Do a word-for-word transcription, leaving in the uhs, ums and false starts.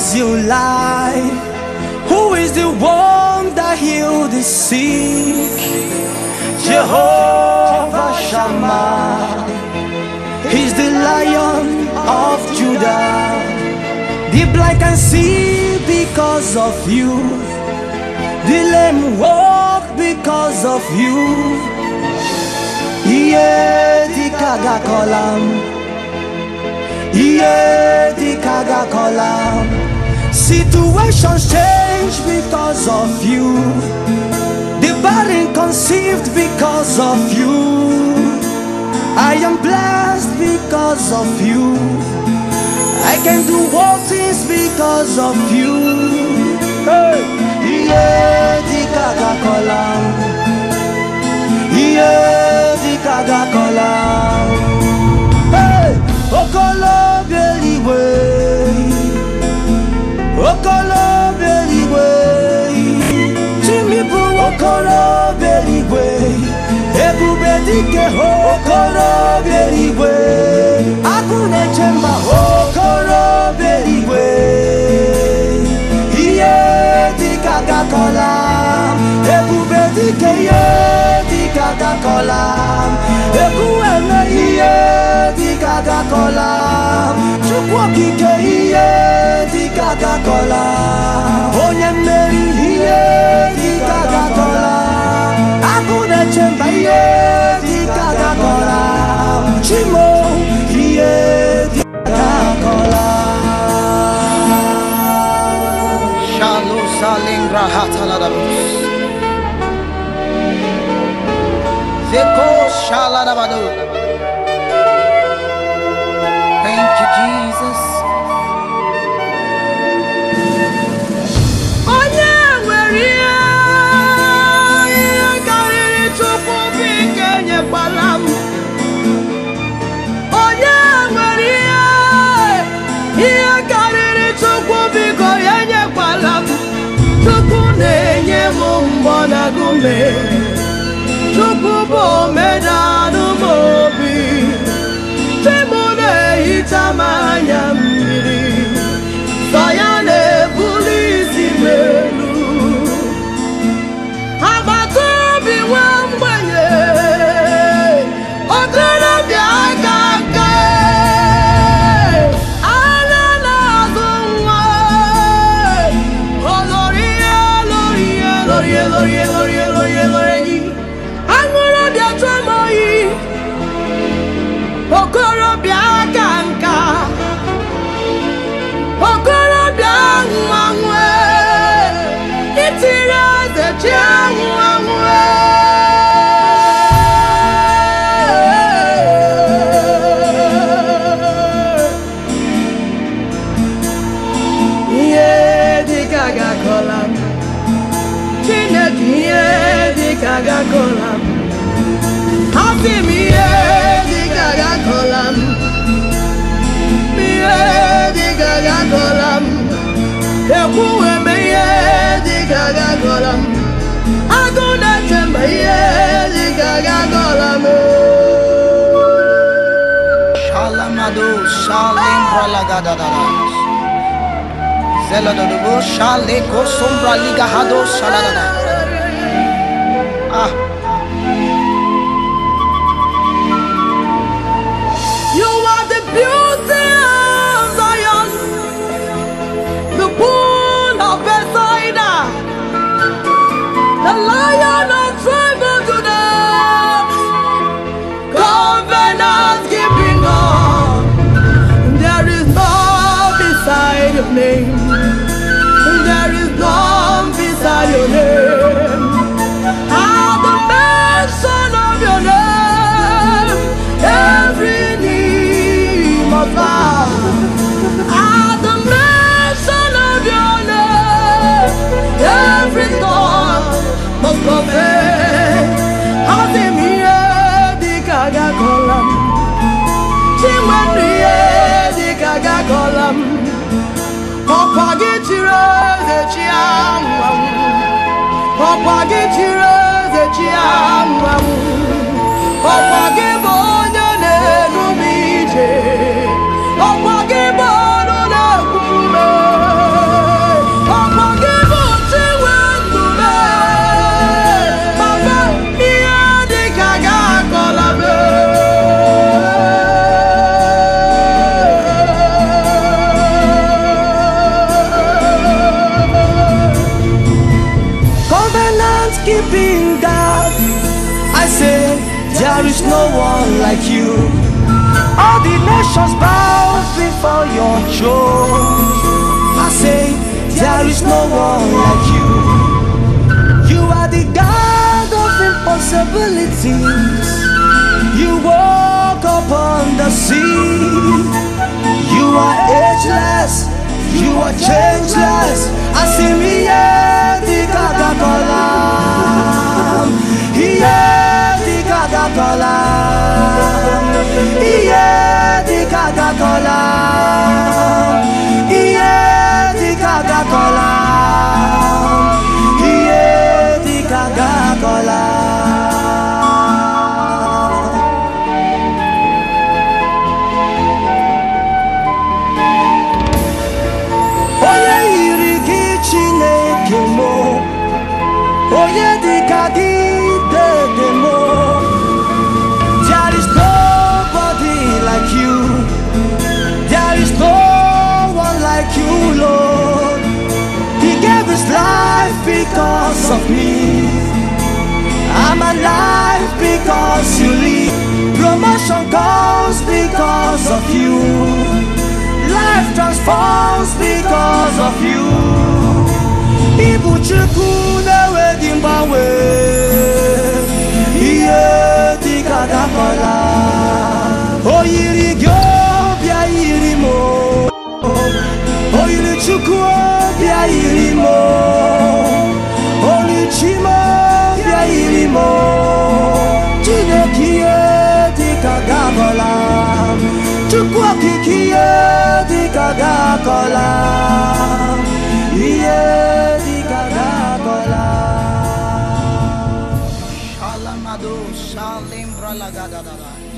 gives you life? Who is the one that heals the sick? Jehovah Shammah, He's the Lion of Judah. The blind can see because of you. The lame walk because of you. Iye di kaga kolam, Iye di kaga kolam. Situations change because of you. The barren conceived because of you. I am blessed because of you. I can do all things because of you. Hey, Iye di kaga kolam, Iye di kaga kolam. Hey, okolo beliwe, okolo beliwe. Jimmy bu okolo beliwe. Ebube dike okolo beliwe. Akune chema okolo beliwe. Iye di kaga kolam. Ebube dike ye di kaga kolam. Ekuene iye di kaga kolam. Chukwu kike iye di kaga kolam. Onye mmeri iye di kaga kolam. Akune chemba iye di kaga kolam. Chimo iye di kaga kolam. Shalu salingra hataladabus. Zeko shaladabadu. Thank you, Jesus. Chukubo medanu mobi, Timone hitamanya miri, Sayane bulisi melu, Abatobi wambanye, Otana biagaka, Alana zumwa, Oloria, Loria, Loria, Loria, Loria, Loria, Loria. Okorobia kanka, okorobia nwanwe, itira zechi nwanwe. Iye di kaga kolam, Chineke iye di kaga kolam, happy me iye di kaga kolam, iye di kaga kolam, ekuwe me iye di kaga kolam, aguna chemba iye di kaga kolam. Shalamado shalingra lagadadadas. Zeladodo shaleko sombra ligahado shaladada. Ah. You are the beauty of Zion, the pool of Bethsaida, the Lion of tribe of Judah, covenant keeping God. There is none beside your name. There is none beside your name. At the mention of your name, every knee must bow. At the mention of your name, every tongue must confess. Hazimiye di kaga kolam, Chimaniye di kaga kolam. Opagitire de chiamam, Opagitire de chiamam, Opagibonye ne numije, Opagibono ne kume. nations bow before your throne. I say, there is no one like you. You are the God of impossibilities. You walk upon the sea. You are ageless. You are changeless. I see me here, the Gaga Kolam. Here, the Gaga Kolam. Here, the Gaga Kolam. Here, the Gaga Kolam. Here, the Gaga Kolam. Oye di kagi de demo. There is nobody like you. There is no one like you, Lord. He gave his life because of me. I'm alive because you live. Promotion comes because of you. Life transforms because of you. Ibu Chukwu na-enweghị mgbanwe. Ihe dị ka Gaga O yiri gị ọbịa yiri m. O yiri Chukwu ọbịa yiri m. Oluchi m ọbịa yiri m. Chineke ihe dị ka Gaga Chukwu okike ihe dị ka Gaga ihe Shalamado, Shalem Bralagadada.